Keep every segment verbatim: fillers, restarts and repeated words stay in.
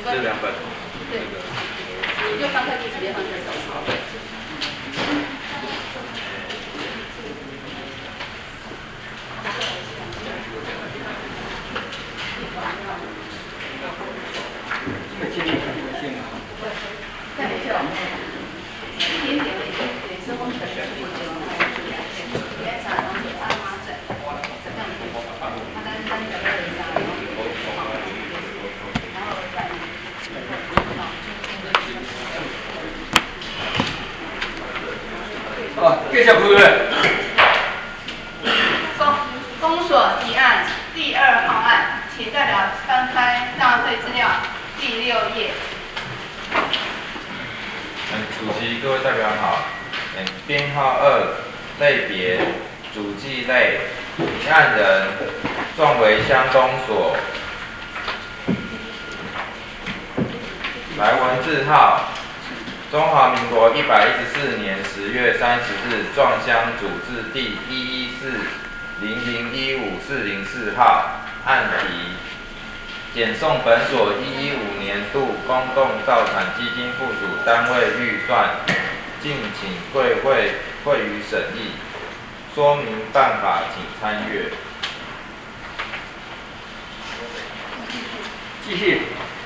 这两本。 对。你就翻开就直接放这手。 这个建议很不幸啊。 再没事。一点点的也是风水的不久，别啥东西阿妈整，怎么样子？他单单的二家，然后然后再。 啊，继续开。 公公所提案第二号案，请代表翻开纳税资料第六页。 嗯，主席、各位代表好。嗯，编号二，类别主计类，提案人壮围乡公所。来文字号：中华民国一百一十四年十月三十日壮乡组字第一一四零零一五四零四号。案题：检送本所一一五年度公共造产基金附属单位预算，敬请贵会会予审议。说明办法请参阅。 继续。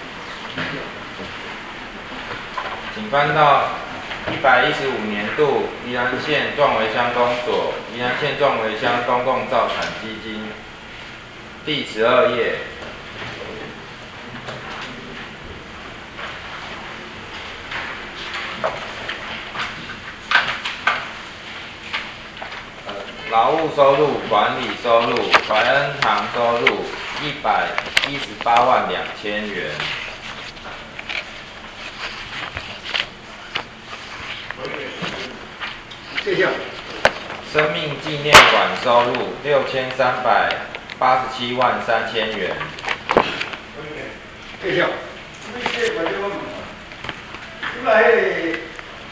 请翻到一百一十五年度宜兰县壮围乡公所宜兰县壮围乡公共造产基金第十二页。劳务收入、管理收入、怀恩堂收入一百一十八万两千元。 谢谢。 生命纪念馆收入六千三百八十七万三千元。 谢谢。这个我就问，这个迄个，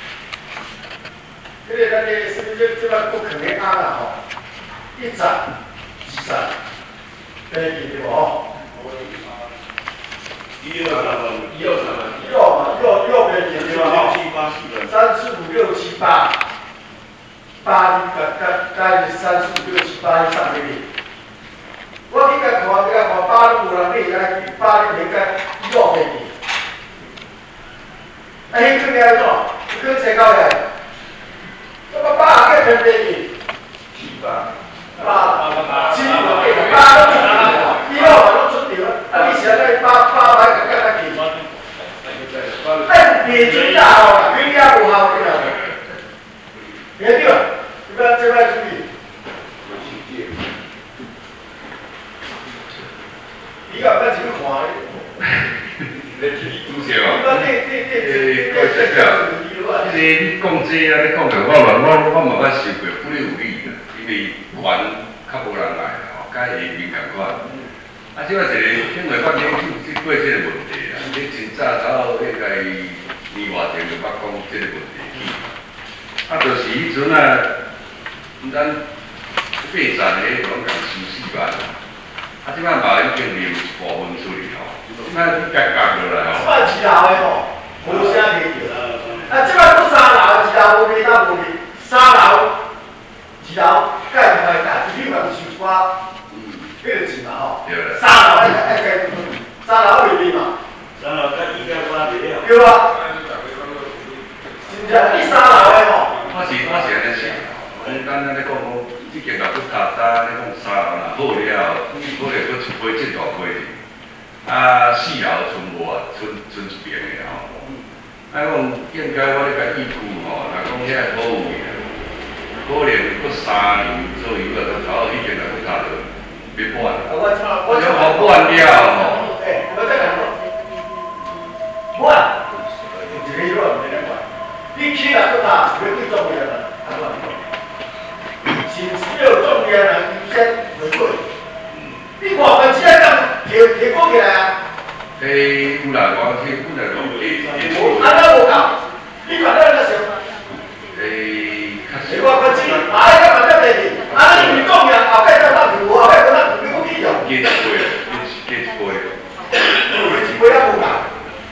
这个咱的是不是这个不可能按了吼？一十、二十，对对不吼？ 一二三分，一二三分， 右嘛，右右边点对吧？ 六七八四分， 三四五六七八，八个个个三四五六七八上面的。我应该看这个看八路啦，你来八的那个右边的。哎，这个叫做跟谁搞的？这个八个分别的， 七八， 八七八八都出掉了，以后都出掉了。啊，你现在八八百个个个几？哎，别知道哦，人家有效的啦。别对，这边这边注意。你个咱怎么看的？ 你主席哦， 诶， 各位代表，这个你讲这啊，你讲着我嘛，我我嘛捌受过，不哩有理啦，因为团较无人来啦，吼，甲下面共款。啊，即摆一个因为发展去过这个问题啦，你真早早应该年外前就捌讲这个问题去。啊，就是迄阵啊，咱八站的拢共收四万。啊，即摆马人经理有一部分出去吼，那夹夹落来吼。 这摆二楼的吼，无啥味着。啊，这摆不三楼，二楼无味道无味，三楼、二楼盖唔开大，你嘛收一寡，嗯，迄个钱嘛吼。 对啦。 三楼爱爱盖，三楼袂味嘛。 三楼盖应该挖袂了。 对啊。真正你三楼的吼。 我是我是安尼想，讲咱安尼讲讲，即间老骨塔搭安尼讲三楼若好了，可能佫一批进大批。啊，四楼剩无啊，剩剩一边的吼。啊，讲应该我咧甲预估吼，若讲遐好有嘅，可能佫三年左右啊，就头迄间老骨塔就要满。 啊，我我我好满了吼。 诶，我再讲讲，满，一个月唔免管。你起来骨塔绝对重要啦，啊我讲，是只有重要人优先回馈。你看我只要讲提提高起来啊！ 诶，有啦，我听本来讲诶， 安那无够，你看咱那时候， 诶，确实。 你看我只，哎，咱嘛得第二，啊，你唔讲呀，后摆咱咱有，后摆咱咱你讲起用。 加一倍，加加一倍。 加一倍也无够，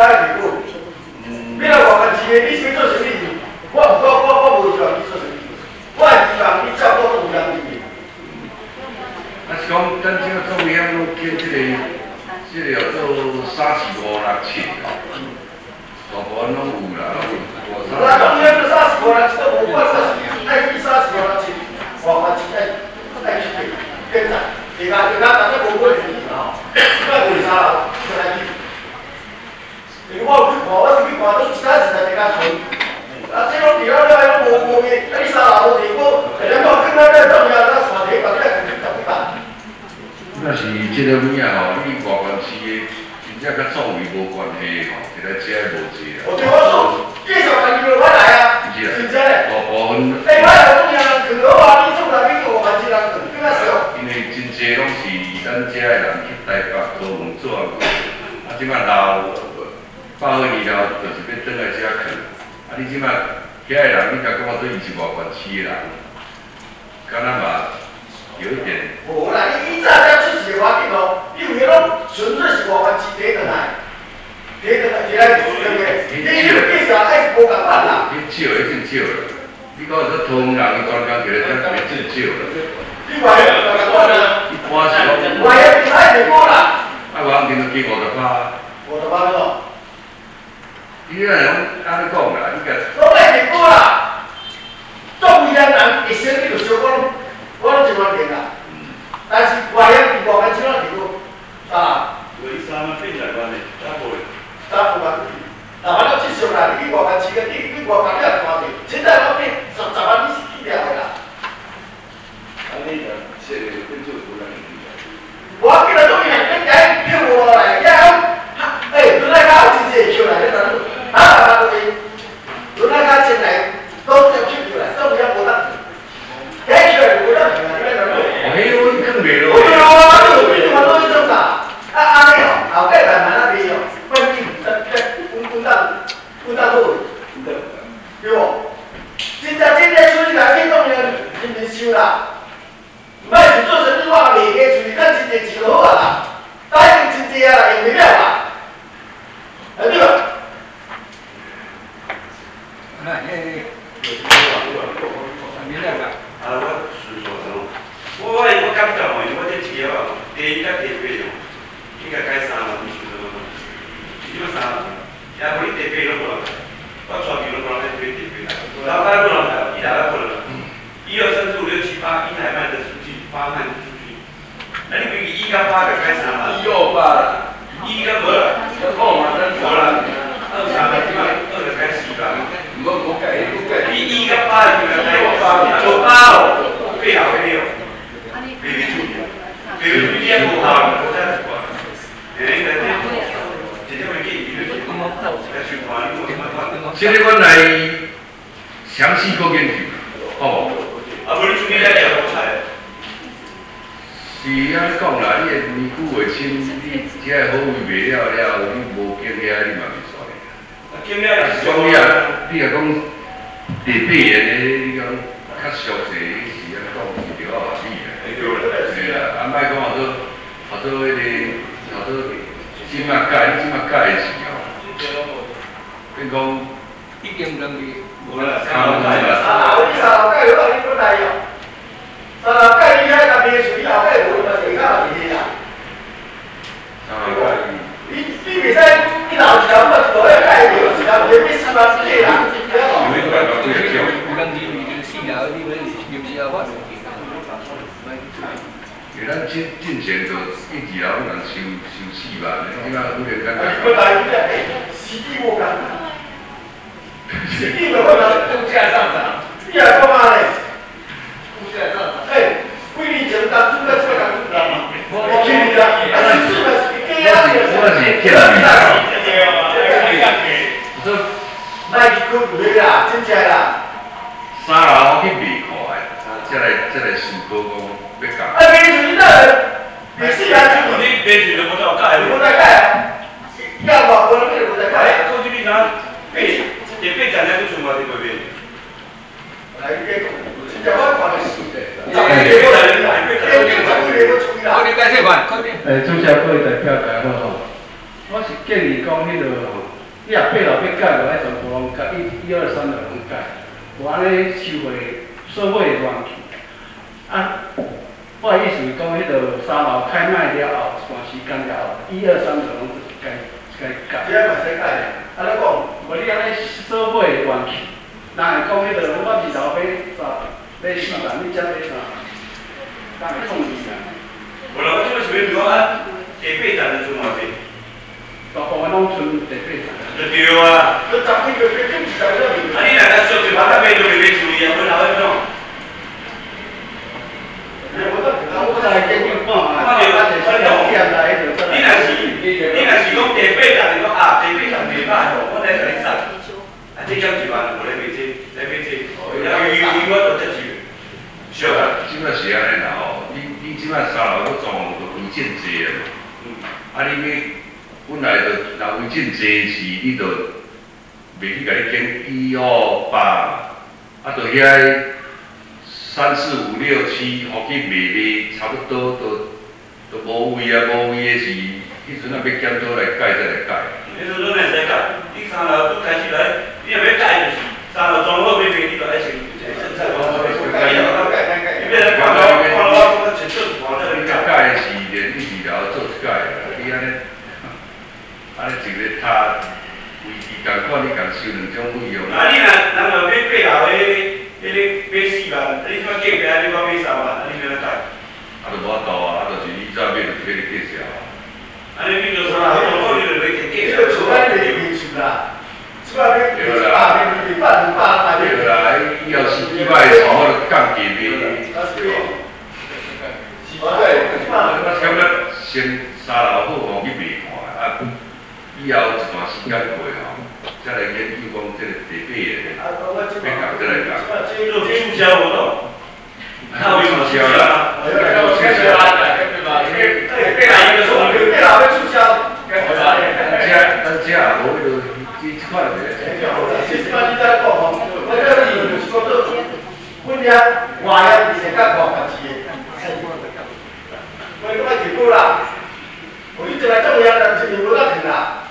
来地步。你来外面市的，你是要做生意？我唔讲，我我无希望你做生意，我係希望你照顾中央人民。 啊是讲，咱即个中央拢建即个，即个叫做三四五六七，大部分拢有啦，拢有。 那中央这三四五六七都无法做，爱比三四五六七，外面市爱爱去建建站，地下地下大家无管事嘛吼，那为啥啦？出来去。因为我有去看，我是去看，都其他是在地下村。啊，这种地方了，拢无无嘅，啊，你三老地我，人家讲那个重要，那山地把你来十几万。 那是即个物啊吼，你外县市的，真正甲作为无关系吼，一来车无济啦。 我对我说，介绍环境我来啊， 是啊， 真正嘞。 大部分。 哎，我有中央人去好啊，你从来你外县市人去，更加少。 因为真济拢是咱遮的人去台北做工作，啊，即摆老百岁年了，就是要转来遮去。啊，你即摆遐个人，你甲讲做伊是外县市的人，敢若嘛有一点。 无啦，你以早才出事的环境哦，你有迄种纯粹是外县市摕转来，摕转来摕来做对不对？你迄个介绍还是无共款啦。 你少已经少了，你讲说通人伊专工摕来遮，已经少了。 你外县就共款啦， 一般是讲。 外县就爱袂过啦。 啊，外县就加五十趴。 五十趴咯。 你若讲安尼讲啦，你甲。 拢爱袂过啦。中央人一生你就小我，我拢一万点啦。但是外县比外县少几多？啊？ 为啥嘛变台湾的？咋无嘞？ 咋无啊？那反正至少啦，你去外县市个，你你外县你也看着，现在我变十十万你是去了的啦。 安尼个，说的变做无人理解。 我记得中央人家叫我来，呀，哎，原来他有真济票来，你哪能？啊，啊，对，原来他进来都要票来，中央无得，遐票无得票啊，你哪能？ 哦，迄我更袂咯。 对啊，你有你嘛都去种啦，啊安尼哦，后盖慢慢那边哦，关键在在稳稳当稳当好，对无？真正真正出去来，去中央人民收啦。唔爱是做生意，我袂个出去，咱真济钱就好啊啦。答应真济啊啦，用袂了啦，啊对吧？ 那嘿，明白吧？ 啊，我是说喏，我我我感觉吼，我这车哦，第一甲第八哦，应该改三万，你想到吗？即马三万，也无你第八拢无人来，我全球拢无人来推第八，老板不能来，伊来不能来，一二三四五六七八，一台卖得出去，八卖不出去，那你比一甲八个改三万， 一二八， 一甲无啦，二嘛真无啦，二三个即马二个改四万。 唔好唔好計，唔好計。 你依家八月嚟睇八做八哦，非常非常，别别注意，别别注意也不好，我再说，哎，那这这这么建议就是，来循环，你怎么看？ 现在阮来详细个研究，好无？ 啊，不是注意来聊好菜。 是安尼讲啦，你个年久月深，你只个好位卖了了，你无经验你嘛袂煞的。 经验也是。 讲你啊，你若讲第八个咧，你讲较熟悉，是安讲是着合理的。对啦，啊，莫讲话做话做迄个话做即马改，即马改的是哦。变讲已經兩月， 无啦， 差不多啦。 啊，你三老盖有啊，你不来哟？三老盖你遐个别墅，你后盖无嘛，地下是的啦。你你袂使，你老条我一路要盖掉，一条别别四万几啦。 有一块到几个叫？ 有當時遇到死啦，你咪要唔要發？ 因为咱进进前就一二楼人收收四万，你即摆忽然间你不来，你这实际无干，实际无干， 物價上漲， 你还干嘛嘞？ 物價上漲。 哎，几年前当初在这个地方嘛，我去你的，啊，是是的，给啊， 我是骗你的。说卖去过回啦，真正啦。 三楼去卖看的，再来再来想过讲要干。 啊，别处理那人，你是还是你别去都不到盖， 我在盖，要把我那个我在盖。 哎，过去你拿被也被讲来就全部在那边。 来，你别讲，真正我看的是的， 早点过来人来，别别别早点我处理啦。 我哋解釋完，確定。 诶，主席各位代表大家好，我是建议讲迄个。 你若八楼要改，就爱全部拢改，一、一二三楼拢改，无安尼收回社会的乱去。啊，我的意思是讲，迄个三楼开卖了后，一段时间了后，一二三楼拢该该改。 这嘛使改，安尼讲， 无你安尼社会的乱去，人会讲迄个我二楼买三买四万，你才买三万，人会讲伊啊。 无啦，我即摆想要讲啊，第八站就做偌济。 大部分拢剩第八站。 就对啊。 你十几个月经济在那里。 啊，你若甲俗就把它卖就袂卖处理啊，本来迄种。 我来研究看嘛， 看着，看着。你若是，你若是讲第八站，就讲啊，第八站袂歹吼，我来甲你送。啊，这减一万，无来卖这，来卖这，要余余我都接受。是啊。 即摆是安尼啦吼，你你即摆三楼个装就违建济啊嘛。嗯。啊，你要本来就若违建济是，你就袂去甲你建一二八，啊，就遐三四五六七，互去卖卖，差不多都都无位啊，无位的是，迄阵啊要检讨来改再来改。 迄阵拢会使改，你三楼拄开始来，你若要改就是三楼装好要卖，你就爱先先菜包改改改改，你变来看到看到我讲前做看到你改。 改是连你二楼做一改啦，你安尼，安尼一个塔位置共款，你共收两种费用。 啊，你若人若买八楼的，迄个买四万，你即摆价格你讲买三万，啊你要哪改？ 啊，就无法度啊，啊，就是你再买就俾你介绍啊。 啊，你变做三万，你就你就买介你绍。 个厝咱袂面厝啦，即摆要一百面一百两百来面。 对啦，以后是几摆厝我就降价卖。 哦对， 我感觉先三楼好互去卖看，啊，以后一段时间过吼，再来研究讲这个地底的，要讲再来讲。 做促销活动， 那有促销啦， 有促销啦，对吧？因为八楼一个说， 电脑要促销， 咱这咱这也无迄落，这款的。 其实嘛，你在讲吼，我这里就是讲做，本来外呀是较高价值的。我讲爱结果啦，我一直来种呀，但是无得停啦。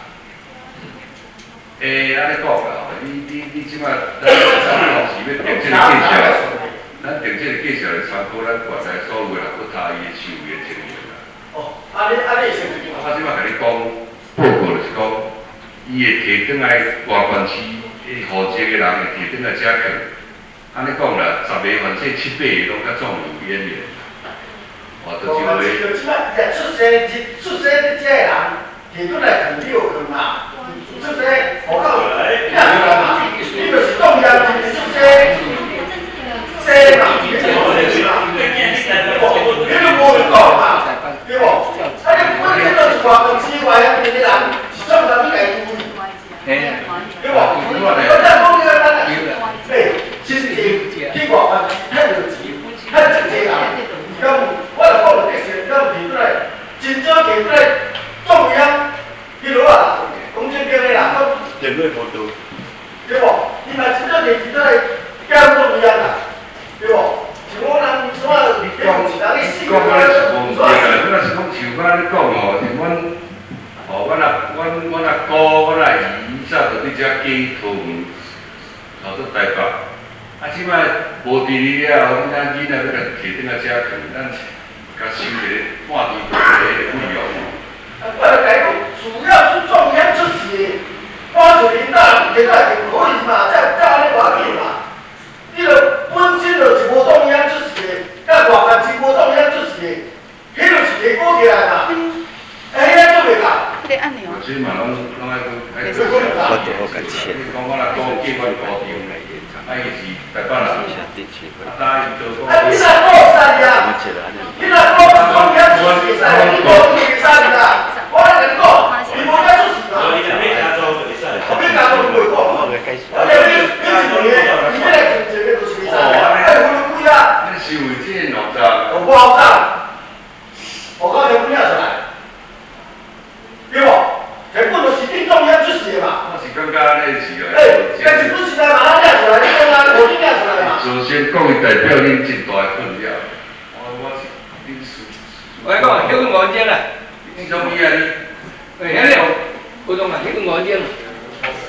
诶，安尼讲啦，你你你即摆咱咱同时要定这个介绍，咱定这个介绍来参考咱原来所有人不他伊的收入的情形啦。 哦，安尼安尼是。 我即摆甲你讲，报告就是讲，伊会提转来外县市，诶，负责的人会提转来遮去。安尼讲啦，十个反正七八个拢较壮有渊源。哦，就是话。 就即摆也出生出生的这人，提转来肯定有可能啦。出生，我告诉你，骗人嘛，你就是中央就是出生，生嘛，你就是出生嘛，你都无人讲嘛，对不？啊，你本身就是外公司外乡面的人，是怎么你来注意？对不？我再讲你个咱个，诶，其实去外关太有钱，太直接啦。咁我就讲了这些，咁提出来，真正提出来中央，譬如啊，公正兵的啦，咁点对活动， 对不？你若真正提出来监中央啦，对不？像我人什么，你讲是人你死讲啊是无毋对啦，你若是讲像我咧讲吼，像阮，吼，阮阿阮阮阿姑、阮阿姨早就伫遮嫁讨门，跑到台北。啊，即摆无伫哩了，恁仔囡仔要甲摕转来遮去，咱甲收一个半年半个的费用。 啊，我来讲，主要是中央出钱，我就领导现在就可以嘛，再再安尼话去嘛。你著本身就是无中央出钱，甲外县市无中央出钱，迄就是提高起来嘛。哎，遐做袂到。 这按钮。 即嘛拢拢爱爱我就好甲钱。你讲我若讲计划高调，啊伊是台北人，啊答应做讲。 啊，你若讲啥呀？你若讲中央出钱啥？你讲你啥啦？我来跟你讲，你无家出钱嘛？ 你若要加州就会使。 后面加州就袂讲嘛。而且你你一问的，你要来存钱的就是啥？哎，我就不呀。 你是为这两张？ 我好账，我讲全部领出来。对不？全部都是定中央出钱嘛。 我是感觉安尼是啊。 哎，但是不是在马上领出来，你讲啊，我就领出来嘛。 首先，讲伊代表恁真大的困扰。我我是恁属。 我讲叫佢我精啦。 你种伊啊你？ 哎，有有种啊，叫佢我精。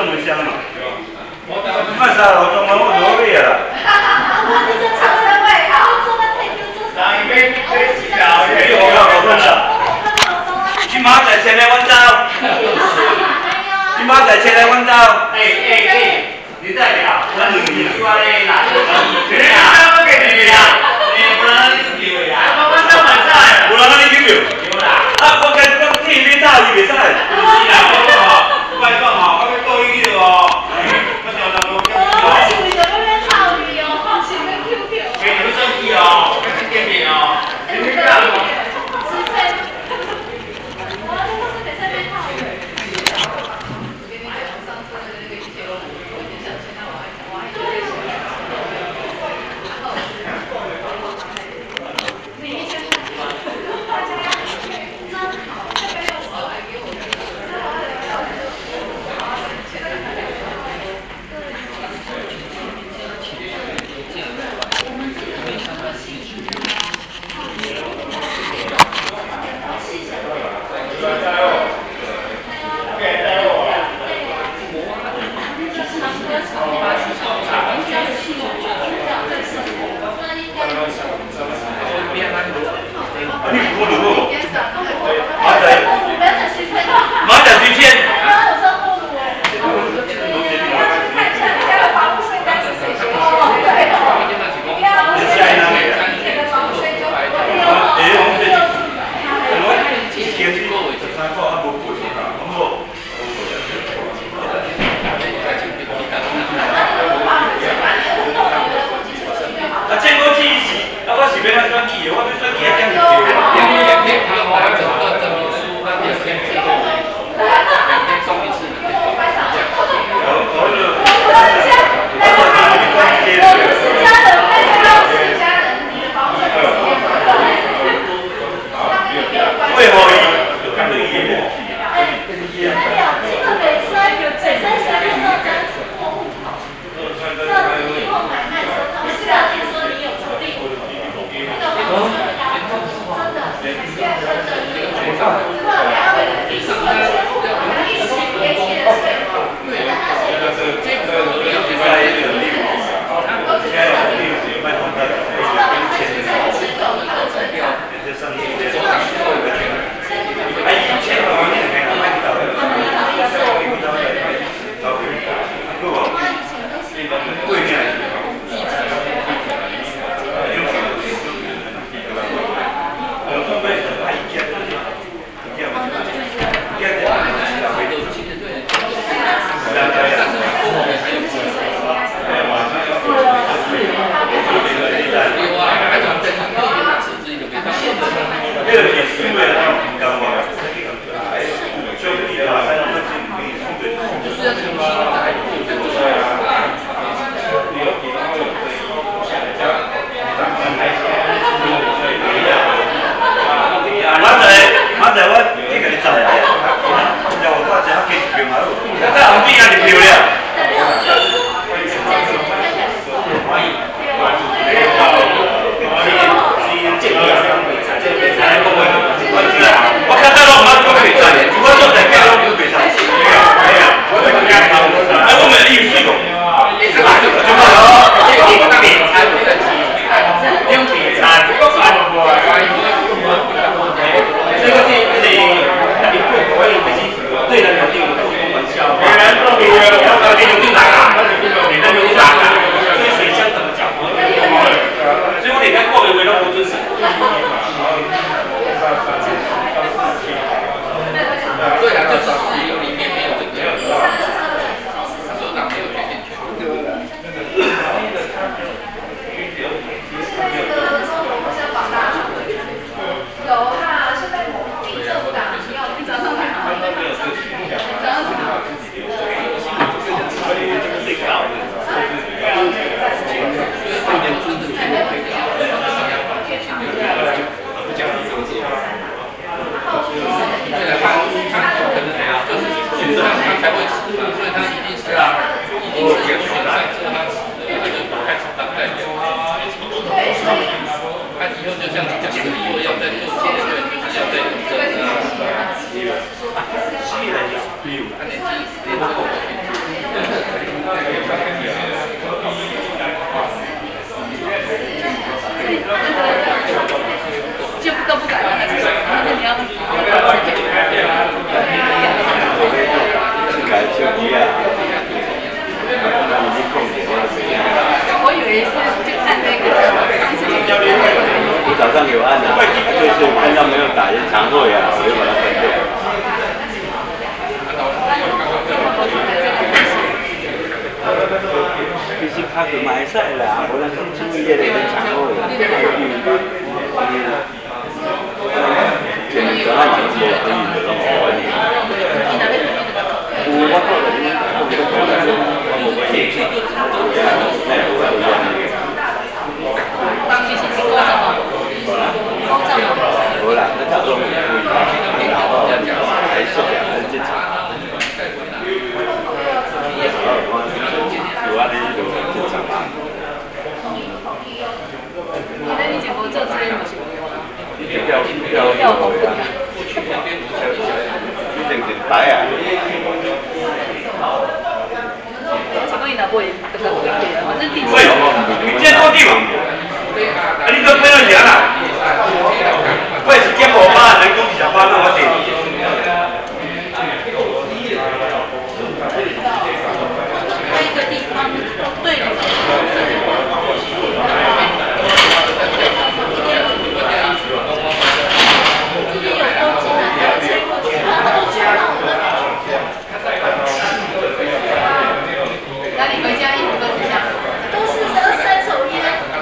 两箱嘛。卖三楼中了，我落尾啦。 我这是长生位，然后做个退休做啥？ 你有没有搞错了？你妈在前来阮兜。你妈在前来阮兜。哎哎哎，你代表，我两年你话咧哪个？你啊，我给你啊，你不能你是几位啊？我我上晚上，不能你几秒？有啦。啊，我跟我替你打，你袂使。你啦，我讲吼，我讲吼，我要告伊了哦。我常常讲。 我是为着要要套鱼哦，是要 Q Q。 给你们生气哦，跟是见面哦。你们干嘛？ 是在，我那个是在上面套鱼。我跟你讲，我上次的那个一千五，我已经想签到我还我还以为是，然后你一千块，大家要真好，这个要少来给我，这好的要签到一百。 你不如我，马仔，马仔去见。啊，见过记忆，啊，我是要来转记的，我要转记啊，讲是对的。两天他我要整个证明书，那两天之后，两天送一次。好，好了。我是家人，但是要是家人，你的保险怎么样？为何伊就讲对伊的？哎，没有，这个本身有本身是运动跟货物跑，这以后买卖车他们是要听说你有处理，那个保险真的，现在真的是，不然还要你说的全部都要一起别起的税，真的他是这个这个现在有利率，现在有利率卖房子，这个是持有他的证票，这上面这个哎，以前我们那个买到的，买到的，到对，对吧？贵点。马仔，我去给你找来，叫我大家给平马路，这红地啊，你漂亮。欢迎，我看到了，我们都可以在，我做在干都不可以上，没有没有，哎，我们艺术，你是哪个？就好了，你那边还有在提，用比餐，这个是是一个可以对人肯定有做开玩笑，别人做别人，我到底有对哪个？你那有哪个？所以水箱怎么讲？所以我得看过维维都不准时。对啊，就是石油里面没有这个，首长没有决定权。 有啦，现在民政党要早上来好，早上好。 最高的。六年真的最高。不讲理这个事。对啊，他他可能就是选上他才会吃嘛，所以他一定是啊，一定是有选上之后他吃的，他就开始当代表。 对，所以他以后就像你讲的，以后要在做节对，要在做政治啊，是的，是的，比如，他年纪年纪够。 使啦，无人去注意迄个工厂好啦，这个前年早上无可以的，拢无可以。有我到了，我我讲来，我无可以。 其实是高涨嘛，高涨嘛。 无啦，那假装唔可以，然后还是两个正常。有啊，你就正常啦。 那你结果这次有什么用啊？ 调调调红的，一定是白啊。 结果你哪不会这个对的，反正第四。 喂，你见过地吗？啊，你都拍到钱啦？我也是见过吧，人工小花那我点。 那一个地方对的。那你回家衣服都是这样？都是二三手烟。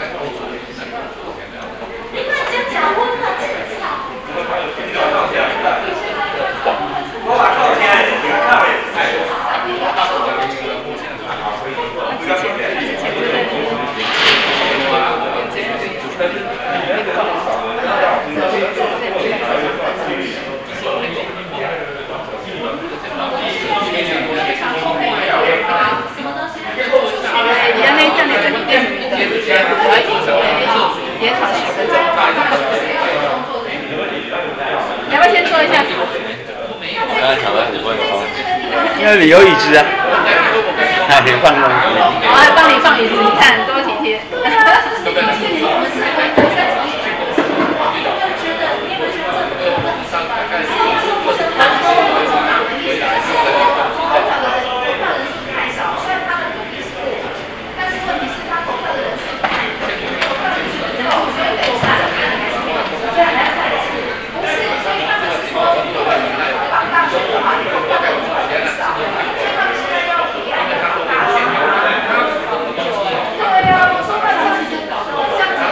你快讲假婚了，真巧。 我把靠前来，你看我。 你那一站的整个店名的，我要引说延长十分钟。你要不要先说一下？ 我刚才想到十分钟，因为你有椅子啊，还可以放东西。 我还帮你放椅子，你看多体贴。 对呀，我说那其实像这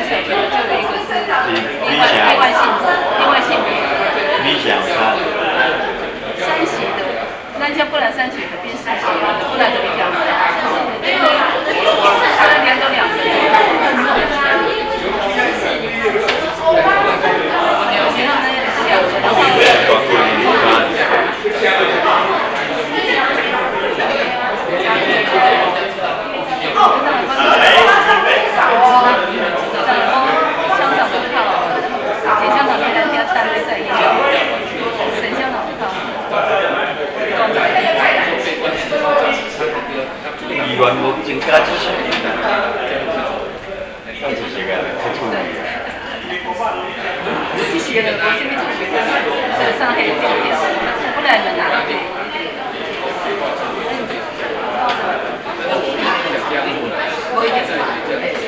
小学的就有一个是另外另外性另外性别。 理想他。 三喜的，咱家不然三喜的变四喜，不然就比较。他那边都两个。前两天是两个，然后。香港的套，以前香港跟人家单位在一样，省香港的套。 议员无增加一些，那就是个太出名。 这些人我这边就学是上海的酒店，不然能拿。我一点是嘛。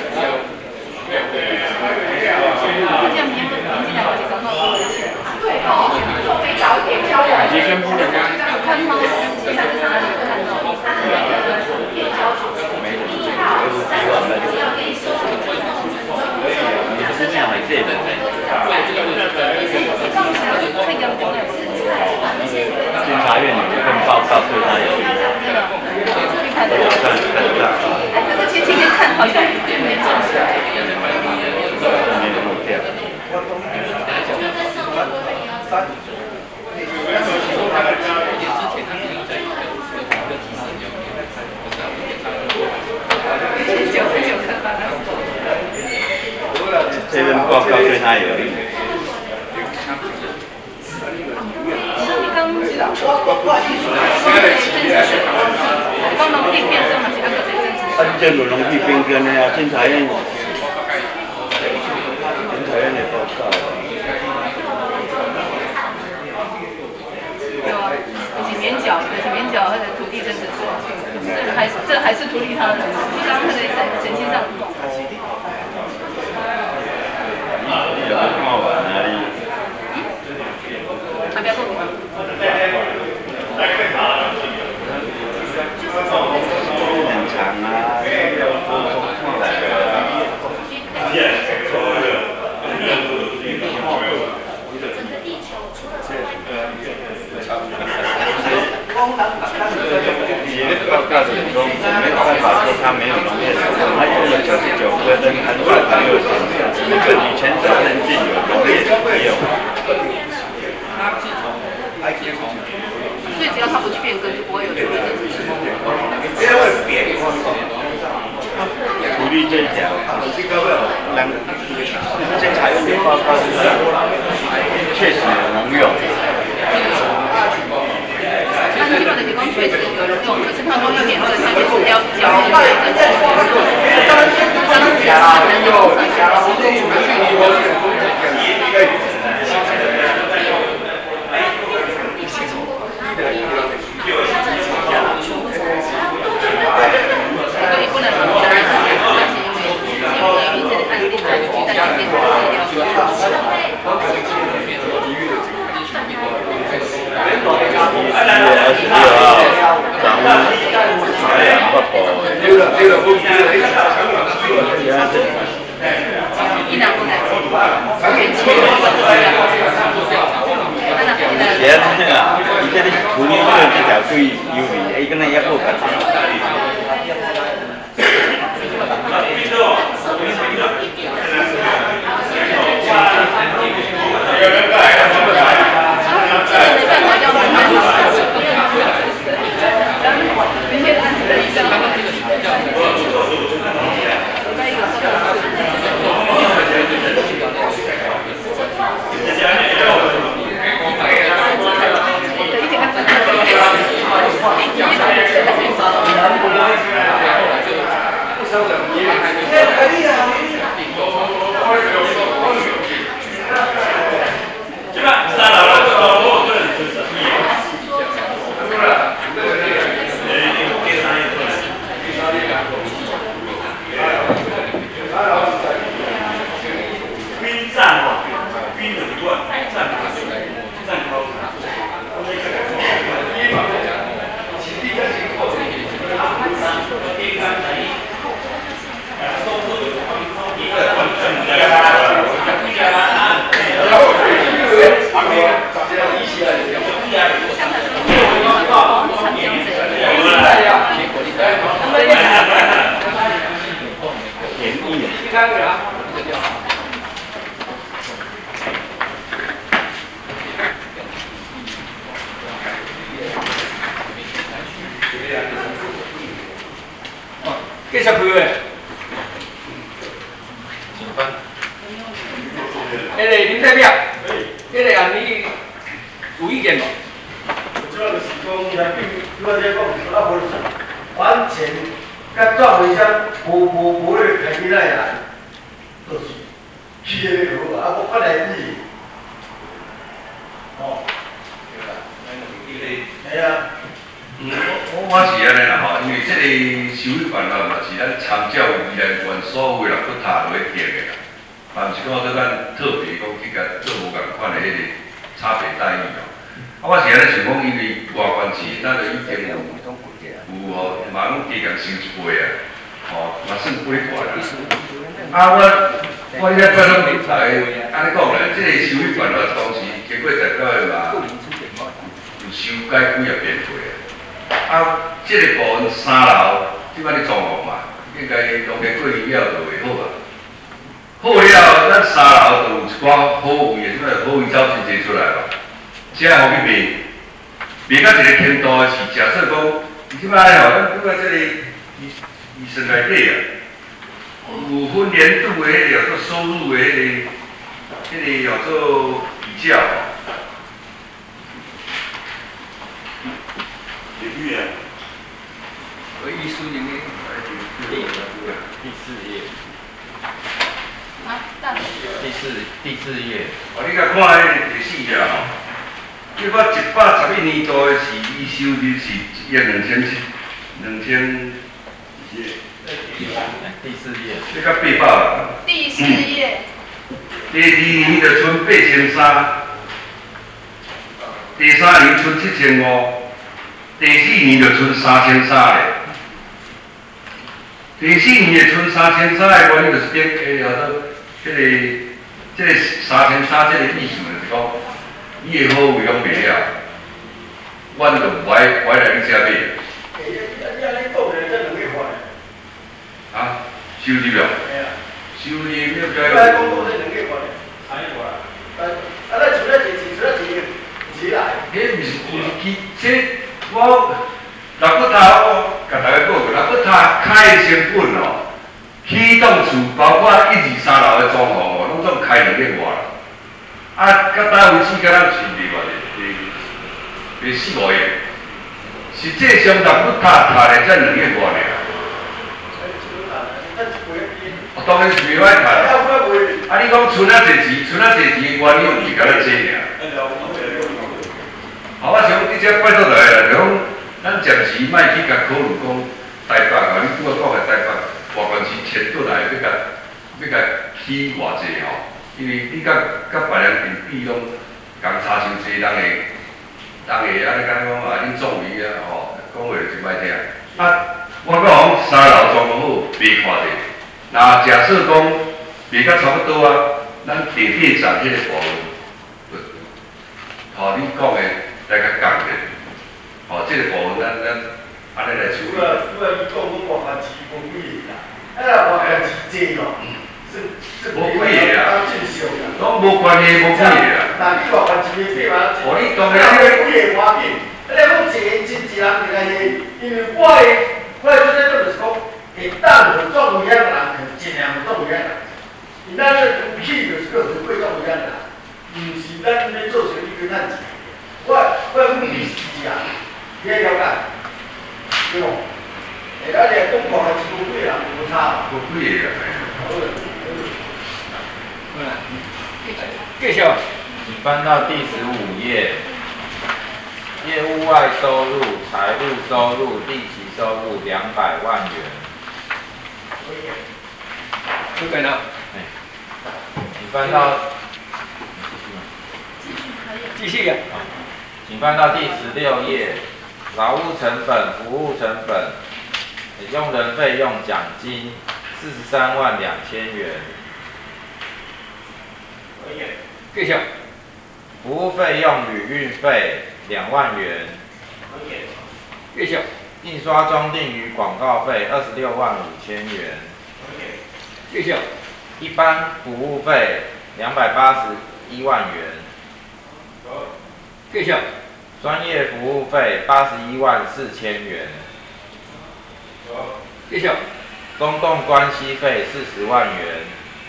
这样年年纪两个几张都多一些。对哦，非早点交往。已经宣布了吗？看到现在在哪里看到？一号三号要给你收拾。 你是这样的这人。监察院有一份报告对他有利。 看看看。哎，可是前几天看好像有点重视。 没有漏掉。这份报告对他有利。啊，这个容易变更的啊，监察院，监察院的报告。 有啊，就是免缴，就是免缴或者土地增值税，这还是这还是土地他人，刚刚那个审审计上。 有看完哪里？ 还不要动。 很长啊，看来报告的中没有办法说他没有农业手他拥有九十九颗灯，含数很有钱，那个以前责任就有农业没有。 所以只要他不去变更，就不会有土地增值税。 土地这一条，让监察院的报告是确实有农用。 他基本的提供确实有农用，可是他农用免税，他就是要缴土地增值税。当时他能够所以不能不但是因为因为民事的案例在举在这边资料。 二十六号，掌握朝阳发布的。 伊两个在前期的那个。 是啊，伊这里土地这条对有利，伊可能也不可能。 对，一点都不。 啊。继续开会。 请分。 那个林代表，那个案你有意见无？ 主要就是讲，伊来比拄仔在讲，啊无完全甲转回乡无无无咧开起来来，就是去的那个啊，无法来自。哦，系啊。 嗯，我我是安尼啦吼，因为这个收费办法嘛是咱参照宜兰县所有人骨塔落去定的啦，嘛毋是讲说咱特别讲去甲做无共款的迄个差别待遇哦。啊，我是安尼想讲，因为外县市咱就已经有有吼，嘛拢加共收一倍啊，吼，嘛算几大啦。啊，我我遐做拢明白，安尼讲啦，这个收费办法当时经过大家的嘛，有修改几啊变过啊。啊，这个部分三楼即摆咧装潢嘛，应该当家过年了就会好啊。好了，咱三楼就有一寡好位的，即摆好位走真济出来嘛。遮互去卖，卖到一个程度的是，假设讲，即摆吼，咱拄仔这个医医生内底啊，有分年度的迄个叫做收入的迄个，迄个叫做比较吼。 领域啊， 我艺术领域。 第四页。 啊，大的。 第四第四页。 哦，你甲看迄个第四页吼，结果一百十一年度的是伊收入是一亿两千七两千。 第四页。 你甲八百啦。 第四页。 第二年就剩八千三，第三年剩七千五。第四年就剩三千三嘞，第四年会剩三千三的原因就是点诶，叫做迄个，即个三千三，即个意思就是讲，你的好位拢卖了，阮就不爱不爱来你遮买。 诶，你你安尼讲的，这两个款的。 啊，收入了。 系啊。 收入了你解。 来讲讲这两个款的，安尼话。啊，啊，咱厝咧钱，厝咧钱，钱来。 迄毋是毋是其这。我六骨头，我甲大家讲过，六骨头开的成本哦，启动厝包括一二三楼的装潢哦，拢总开两亿外啦。啊，甲单位起甲咱是袂偌济，袂四五亿。实际上六骨头赚的才两亿外尔。哦，当然是袂歹赚啦。啊，你讲存啊侪钱，存啊侪钱的原因毋是甲咱这尔。啊，我想你遮拜托来啦，就讲咱暂时莫去甲考虑讲台北啊，你拄仔讲的台北，外县市迁倒来要甲要甲起偌济吼，因为你甲甲别人评比拢共差伤济，人会人会安尼讲讲啊，恁作为啊吼，讲话就真歹听。啊，我讲讲三楼装潢好，卖看者，那假设讲卖甲差不多啊，咱地铁站迄个部分，吼你讲的。来甲讲者，吼，这个部分咱咱安尼来处理。 主要主要伊讲讲外县市无几个啦，啊外县市济咯，是是无几个啦， 正常啦， 拢无关系，无几个啦。 但你外县市的嘛， 哦，你当然你几个花饼，啊你讲一个真一人一个是，因为我的我的做在做就是讲，会当有做有影的人，尽量有做有影的人，因咱咧武器就是个是贵做有影的人，毋是咱咧做生意去赚钱。我我目的是啥？你了解？对无？下咱来讲外县市无几个人无差。 无几个啦。 好了。 嗯。继续。 请翻到第十五页，业务外收入、财务收入、利息收入两百万元。 这边呢？ 哎，请翻到。 继续啊。 请翻到第十六页，劳务成本、服务成本、用人费用奖金四十三万两千元。 继续。 服务费用旅运费两万元。 继续。 印刷装订与广告费二十六万五千元。 继续。 一般服务费两百八十一万元。 继续。 专业服务费八十一万四千元。 继续。 公共关系费四十万元。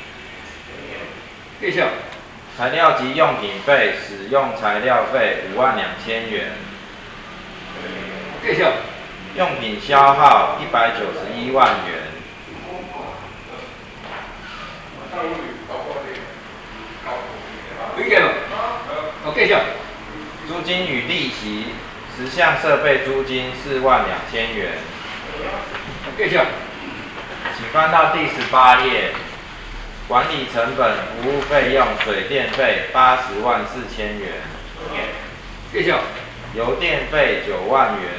继续。 材料及用品费使用材料费五万两千元。 继续。 用品消耗一百九十一万元。 几件？好，继续。 租金与利息，十项设备租金四万两千元。 继续。 请翻到第十八页，管理成本、服务费用、水电费八十万四千元。 继续。 油电费九万元。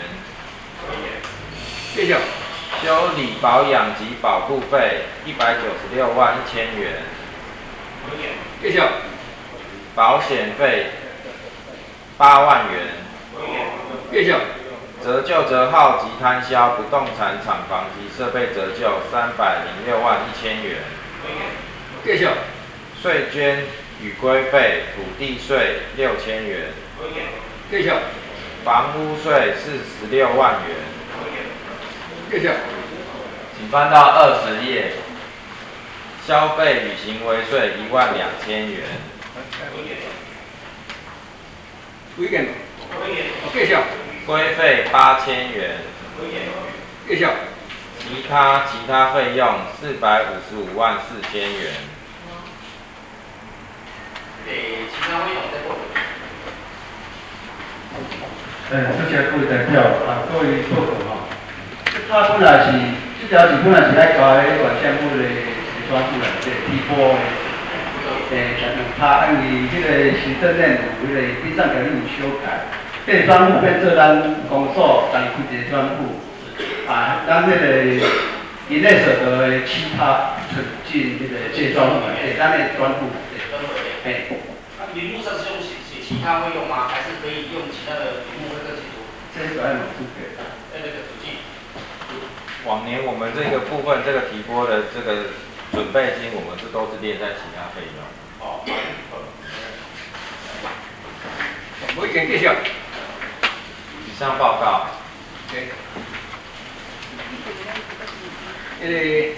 继续。 修理保养及保护费一百九十六万一千元。 继续。 保险费八万元。 继续。 折旧折号及摊销不动产厂房及设备折旧三百零六万一千元。 继续。 税捐与规费土地税六千元。 继续。 房屋税四十六万元。 继续。 请翻到二十页，消费与行为税一万两千元。 几件？继续。 规费八千元。 继续。 其他其他费用四百五十五万四千元。 诶，其他费用在报。 呃，这些各位代表啊，各位报告哈，它本来是这条是本来是来搞迄原项目的专户来，即地波的，诶，两趴，因为迄个行政院有迄个地上条例有修改，这专户变做咱公所单开一个专户，啊，咱迄个营业所得的七趴存进迄个这专户内，咱的专户，诶。 名目上是用写写其他费用吗？还是可以用其他的名目会更清楚？ 这是按数给。 那那个主计。 往年我们这个部分这个提拨的这个准备金，我们这都是列在其他费用。 哦。 我已经继续。 以上报告。 对。那个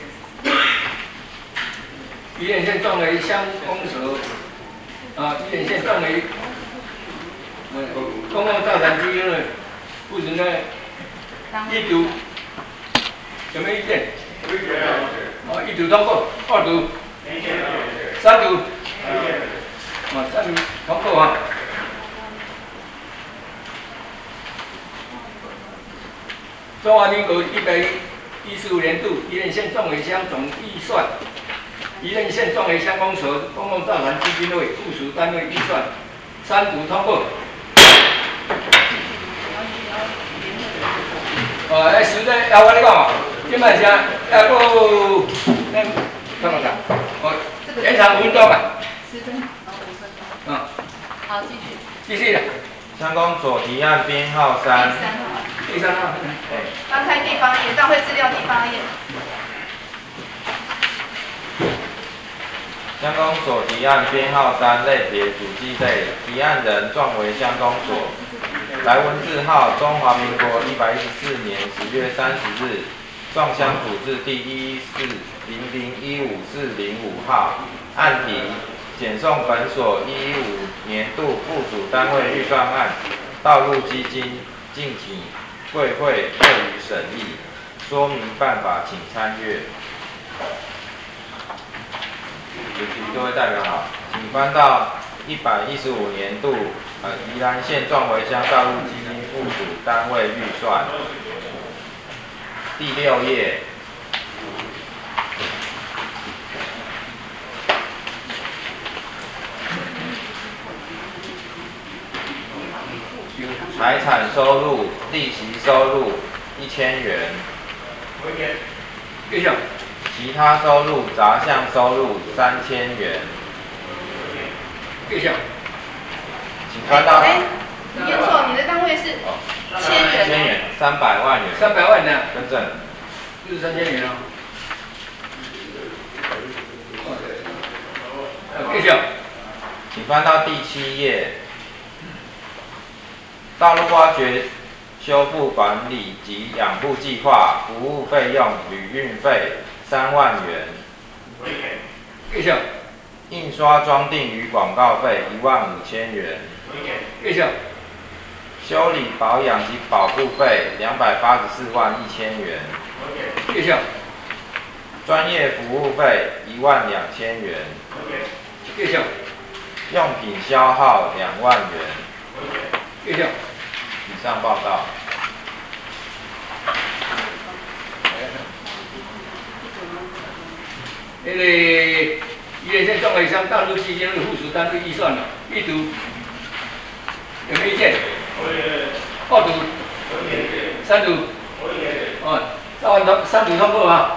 宜兰县壮围乡公所。啊，宜兰县壮围，呃，公共造船基金的负责人一读，有没有意见？ 有意见啊。 啊，一读通过，二读。 没意见啊。 三读。 没意见。 啊，三读通过啊。中华民国一百一十五年度宜兰县壮围乡总预算。宜兰县壮围乡公所公共造船基金会附属单位预算三读通过。哦，哎，实在要我你讲哦，今摆是啊，要个那干嘛讲？哦，延长五分钟吧。 十分钟，然后五分钟。 嗯。 好，继续。 继续的。 乡公所提案编号三。 第三号。 第三号。 对。 翻开地方页，档会资料地方页。 乡公所提案编号三类别主计类，提案人壮围乡公所，来文字号中华民国一百一十四年十月三十日，壮乡组字第一一四零零一五四零五号，案题检送本所一一五年度附属单位预算案，道路基金，敬请贵会课予审议，说明办法请参阅。各位代表好，请翻到一百一十五年度呃宜兰县壮围乡道路基金附属单位预算第六页。财产收入、利息收入一千元。 继续。 其他收入、杂项收入三千元。 继续。 请翻到。 哎，你念错，你的单位是千元。 千元，三百万元。 三百万呢？ 更正。 就是三千元啊。 继续。 请翻到第七页。道路挖掘修复管理及养护计划服务费用旅运费三万元。 继续。 印刷装订与广告费一万五千元。 继续。 修理保养及保护费两百八十四万一千元。 继续。 专业服务费一万两千元。 继续。 用品消耗两万元。 继续。 以上报告。 那个宜兰县综合乡道路基金的附属单位预算一读有没有意见？二读。三读。哦，三万通三读通过啊。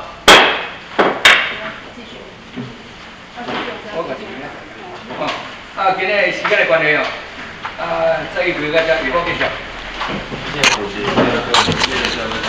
我个钱呢？哦，啊，今日时间的关系哦，啊，这一回大家以后继续。 谢谢主席，谢谢各位，谢谢各位。